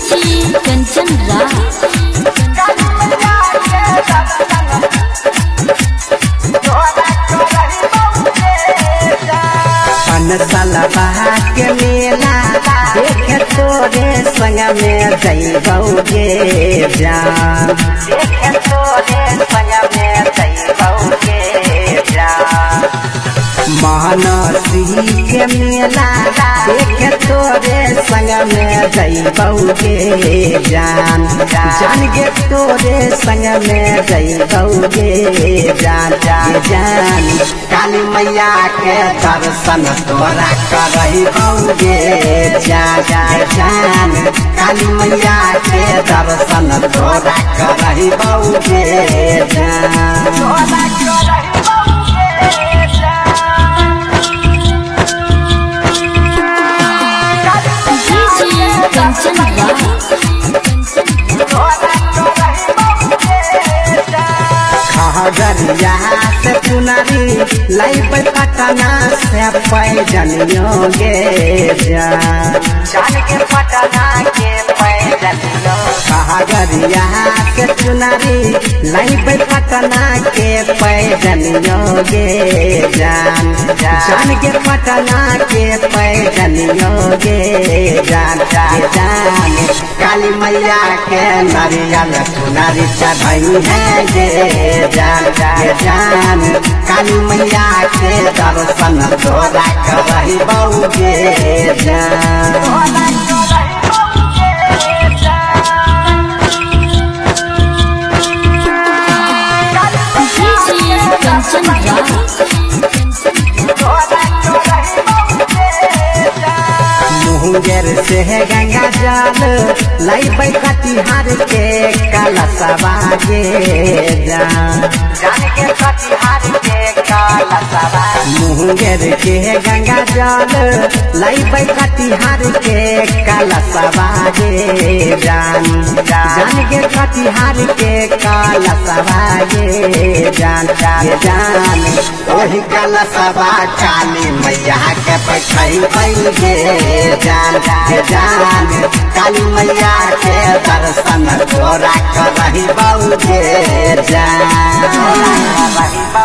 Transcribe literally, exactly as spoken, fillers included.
DJ Kanchan Raj Salba के मेला देख तोरे संग में जइबौगे जान देख तोरे संग में जइबौगे जान मानसी के मेला देख तोरे संग में जइबौगे जान जान गे तोरे संग में जइबौगे जान जान जान काली मैया के दर्शन तोरा करबौगे जान जान काली मैया के दर्शन तोरा करबौगे जान तोरा कंचन खगड़िया से चुनरी लाइब पटना से पैजनियोगे जान के पटना के पैजनियो खगड़िया से चुनरी लाइब पटना के पैजनियोगे जान जान के पटना के पैजनियोगे जान जान काली मैया के नारियल चुनरी चढ़ई है गे जान जान काली मैया के दर्शन तोरा करबौगे जान कंचन मुंगेर से गंगा जल लाइब कटिहार के कलशवा गे जान जान के कटिहार के कलशवा मुंगेर के गंगा जल लाइब कटिहार के कलशवा गे जान जान के कटिहार के कलशवा गे जान जान ओही कलशवा काली मैया के बैठे जान जान काली मैया के दर्शन तोरा करबौगे जान।